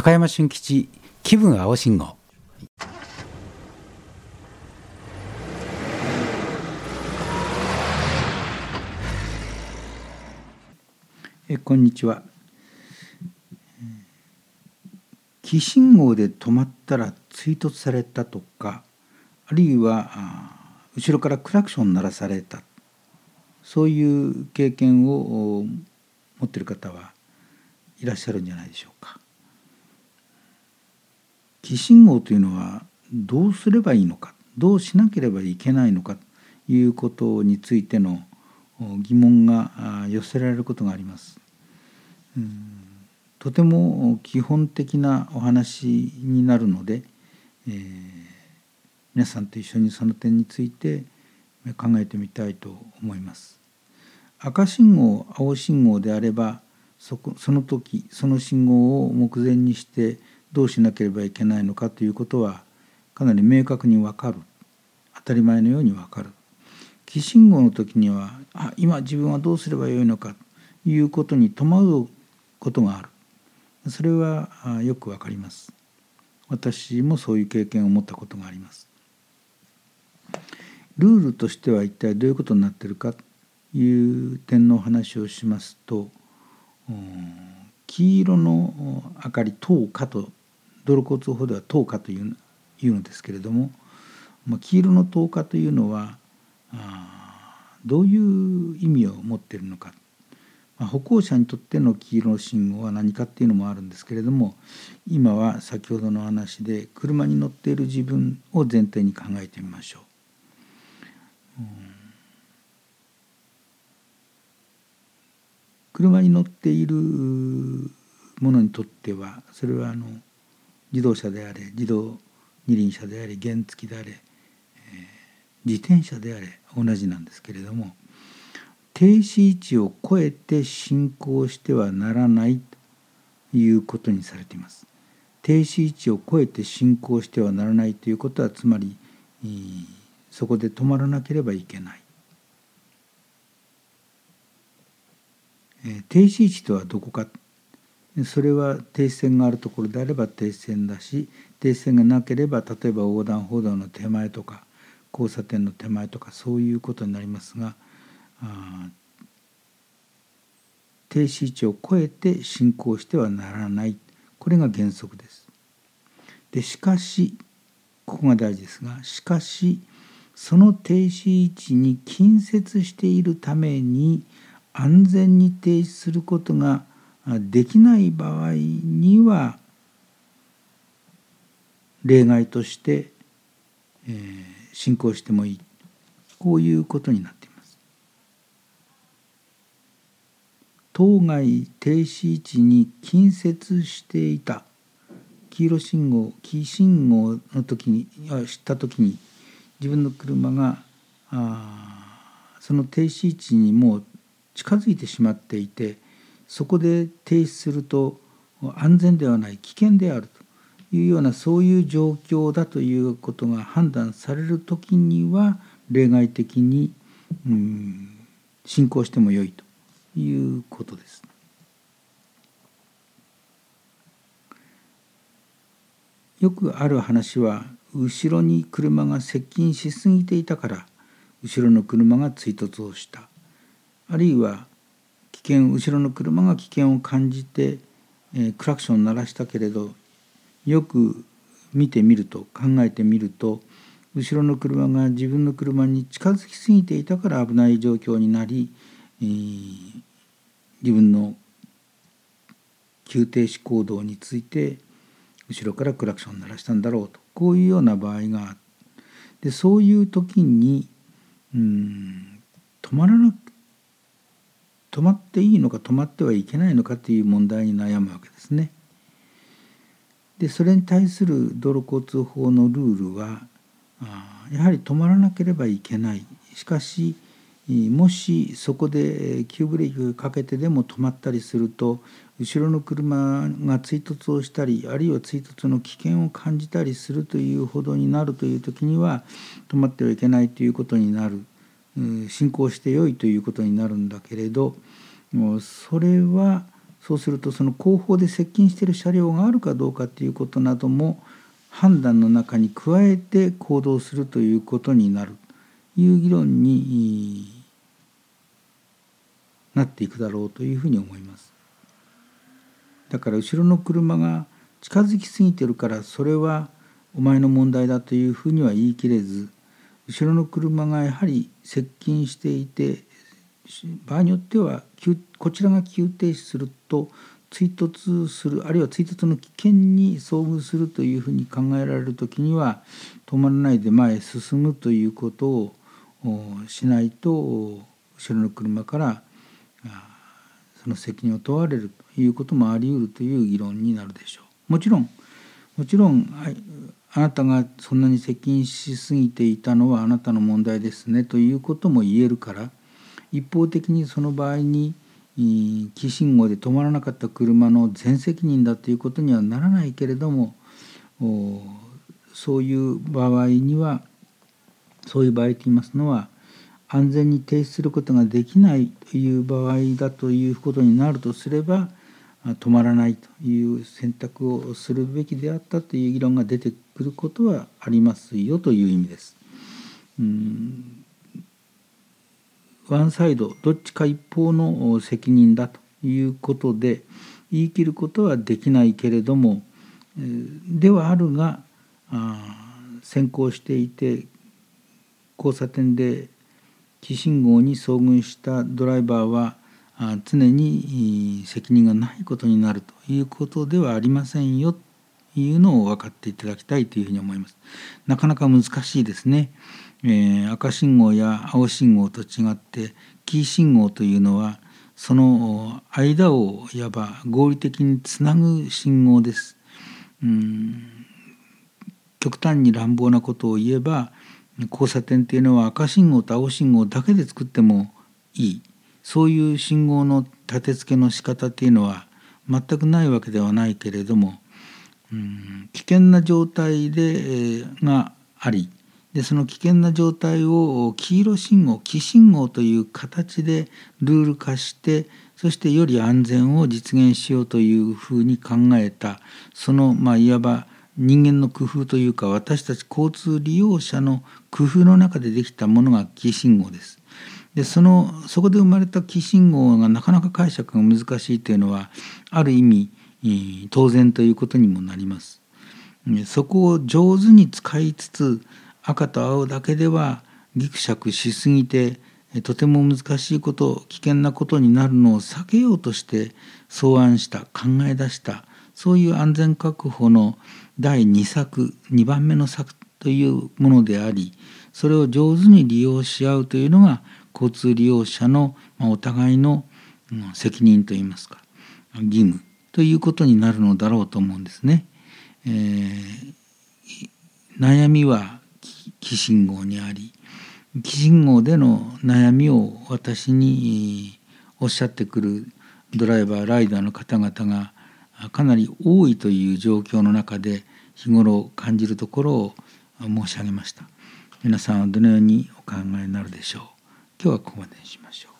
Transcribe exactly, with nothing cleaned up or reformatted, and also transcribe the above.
高山俊吉、気分青信号。 えこんにちは。黄信号で止まったら追突されたとか、あるいは後ろからクラクション鳴らされた、そういう経験を持っている方はいらっしゃるんじゃないでしょうか。黄信号というのはどうすればいいのか、どうしなければいけないのかということについての疑問が寄せられることがあります。うんとても基本的なお話になるので、えー、皆さんと一緒にその点について考えてみたいと思います。赤信号、青信号であれば、そこ、その時その信号を目前にしてどうしなければいけないのかということはかなり明確に分かる、当たり前のように分かる。黄信号の時には、あ、今自分はどうすればよいのかということに戸惑うことがある。それはよくわかります。私もそういう経験を持ったことがあります。ルールとしては一体どういうことになっているかという点の話をしますと、黄色の明かり、灯火と道路交通法では灯火というのですけれども、黄色の灯火というのはどういう意味を持っているのか。歩行者にとっての黄色の信号は何かっていうのもあるんですけれども、今は先ほどの話で車に乗っている自分を前提に考えてみましょう。うん、車に乗っているものにとっては、それはあの自動車であれ、自動二輪車であれ、原付であれ、えー、自転車であれ同じなんですけれども、停止位置を超えて進行してはならないということにされています。停止位置を超えて進行してはならないということは、つまりそこで止まらなければいけない。停止位置とはどこか。それは停止線があるところであれば停止線だし、停止線がなければ例えば横断歩道の手前とか交差点の手前とか、そういうことになりますが、停止位置を超えて進行してはならない、これが原則です。でしかし、ここが大事ですが、しかしその停止位置に近接しているために安全に停止することができない場合には、例外として、えー、進行してもいい、こういうことになっています。当該停止位置に近接していた黄色信号、黄信号の時に知った時に、自分の車があその停止位置にもう近づいてしまっていて、そこで停止すると安全ではない、危険であるというような、そういう状況だということが判断される時には、例外的に、うん、進行してもよいということです。よくある話は、後ろに車が接近しすぎていたから後ろの車が追突をした、あるいは危険後ろの車が危険を感じて、えー、クラクションを鳴らしたけれど、よく見てみると、考えてみると、後ろの車が自分の車に近づきすぎていたから危ない状況になり、えー、自分の急停止行動について後ろからクラクションを鳴らしたんだろうと、こういうような場合があって、そういう時にうーん止まらなく止まっていいのか止まってはいけないのかという問題に悩むわけですね。でそれに対する道路交通法のルールは、やはり止まらなければいけない。しかしもしそこで急ブレーキをかけてでも止まったりすると、後ろの車が追突をしたり、あるいは追突の危険を感じたりするというほどになるという時には、止まってはいけないということになる、進行してよいということになるんだけれど、それはそうするとその後方で接近している車両があるかどうかということなども判断の中に加えて行動するということになるという議論になっていくだろうというふうに思います。だから後ろの車が近づきすぎてるからそれはお前の問題だというふうには言い切れず、後ろの車がやはり接近していて場合によってはこちらが急停止すると追突する、あるいは追突の危険に遭遇するというふうに考えられるときには止まらないで前へ進むということをしないと後ろの車からその責任を問われるということもあり得るという議論になるでしょう。もちろんもちろんあなたがそんなに接近しすぎていたのはあなたの問題ですねということも言えるから、一方的にその場合に黄信号で止まらなかった車の全責任だということにはならないけれども、そういう場合にはそういう場合といいますのは安全に停止することができないという場合だということになるとすれば止まらないという選択をするべきであったという議論が出てくることはありますよという意味です。うんワンサイドどっちか一方の責任だということで言い切ることはできないけれどもではあるが先行していて交差点で黄信号に遭遇したドライバーは常に責任がないことになるということではありませんよというのを分かっていただきたいというふうに思います。なかなか難しいですね。えー、赤信号や青信号と違って黄信号というのはその間をいわば合理的につなぐ信号です。うん極端に乱暴なことを言えば交差点というのは赤信号と青信号だけで作ってもいい、そういう信号の立て付けの仕方というのは全くないわけではないけれども、うん危険な状態で、えー、がありでその危険な状態を黄色信号黄信号という形でルール化してそしてより安全を実現しようというふうに考えたその、まあ、いわば人間の工夫というか私たち交通利用者の工夫の中でできたものが黄信号です。でそのそこで生まれた黄信号がなかなか解釈が難しいというのはある意味当然ということにもなります。そこを上手に使いつつ赤と青だけではぎくしゃくしすぎてとても難しいこと危険なことになるのを避けようとして草案した考え出したそういう安全確保のだいに策にばんめの策というものでありそれを上手に利用し合うというのが交通利用者のお互いの責任といいますか義務ということになるのだろうと思うんですね。えー、悩みは黄信号にあり黄信号での悩みを私におっしゃってくるドライバーライダーの方々がかなり多いという状況の中で日頃感じるところを申し上げました。皆さんはどのようにお考えになるでしょう。今日はここまでにしましょう。